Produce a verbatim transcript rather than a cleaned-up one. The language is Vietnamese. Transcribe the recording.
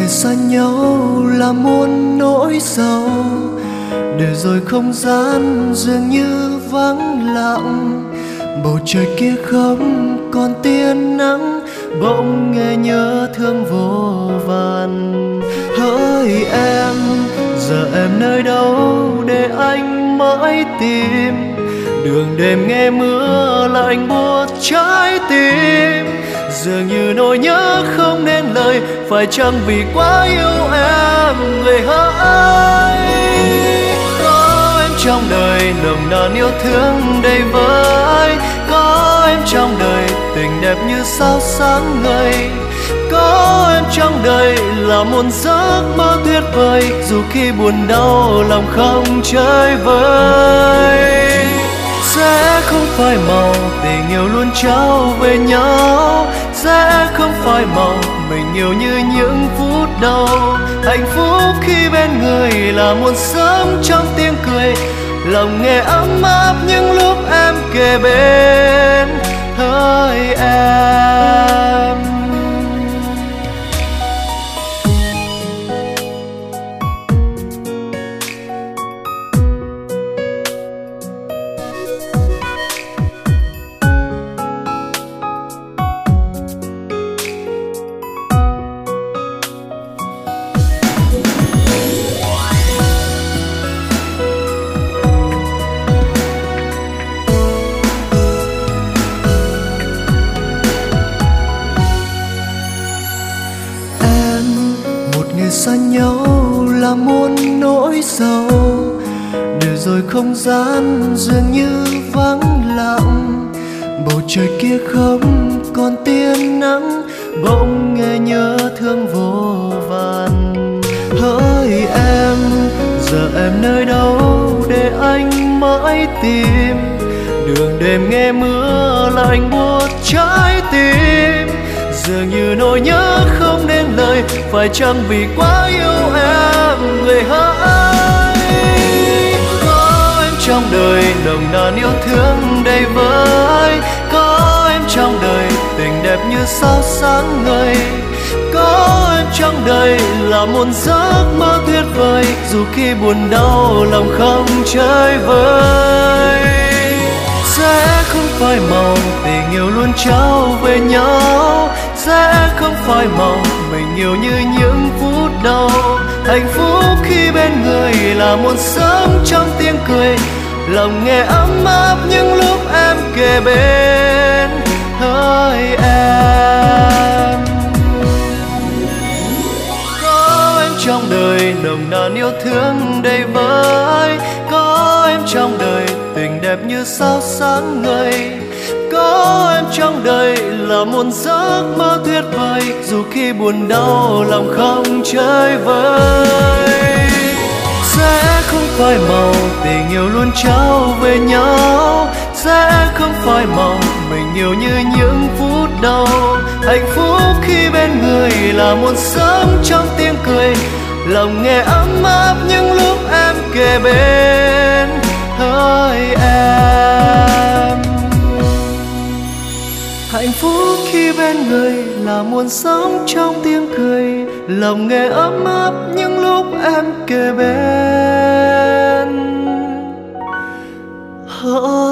ngày xa nhau là muôn nỗi sầu, để rồi không gian dường như vắng lặng. Bầu trời kia không còn tia nắng, bỗng nghe nhớ thương vô vàn. Hỡi em, giờ em nơi đâu để anh mãi tìm? Đường đêm nghe mưa lạnh buốt trái tim, dường như nỗi nhớ không nên lời. Phải chăng vì quá yêu em người hỡi? Có em trong đời nồng nàn yêu thương đầy vơi, có em trong đời tình đẹp như sao sáng ngời, có em trong đời là một giấc mơ tuyệt vời. Dù khi buồn đau lòng không chơi vơi, sẽ không phai màu tình yêu luôn trao về nhau, sẽ không phai màu mình yêu như những phút đầu. Hạnh phúc khi bên người là một sớm trong tiếng cười, lòng nghe ấm áp những lúc em kề bên. Hỡi em, xa nhau là muôn nỗi sầu, để rồi không gian dường như vắng lặng. Bầu trời kia không còn tia nắng, bỗng nghe nhớ thương vô vàn. Hỡi em, giờ em nơi đâu để anh mãi tìm? Đường đêm nghe mưa lạnh buốt trái tim, dường như nỗi nhớ không nên lời. Phải chăng vì quá yêu em người hỡi? Có em trong đời nồng nàn yêu thương đầy vơi, có em trong đời tình đẹp như sao sáng ngời, có em trong đời là một giấc mơ tuyệt vời. Dù khi buồn đau lòng không chơi vơi, sẽ không phai màu tình yêu luôn trao về nhau, sẽ không phai màu mình yêu như những phút đầu. Hạnh phúc khi bên người là một sớm trong tiếng cười, lòng nghe ấm áp những lúc em kề bên. Hỡi em, có em trong đời nồng nàn yêu thương đầy vơi, có em trong đời tình đẹp như sao sáng ngời, có em trong đời là một giấc mơ tuyệt vời. Dù khi buồn đau lòng không chơi vơi, sẽ không phai màu tình yêu luôn trao về nhau, sẽ không phai màu mình yêu như những phút đầu. Hạnh phúc khi bên người là một sớm trong tiếng cười, lòng nghe ấm áp những lúc em kề bên. Hỡi em, hạnh phúc khi bên người là muôn sớm trong tiếng cười, lòng nghe ấm áp những lúc em kề bên. Hỡi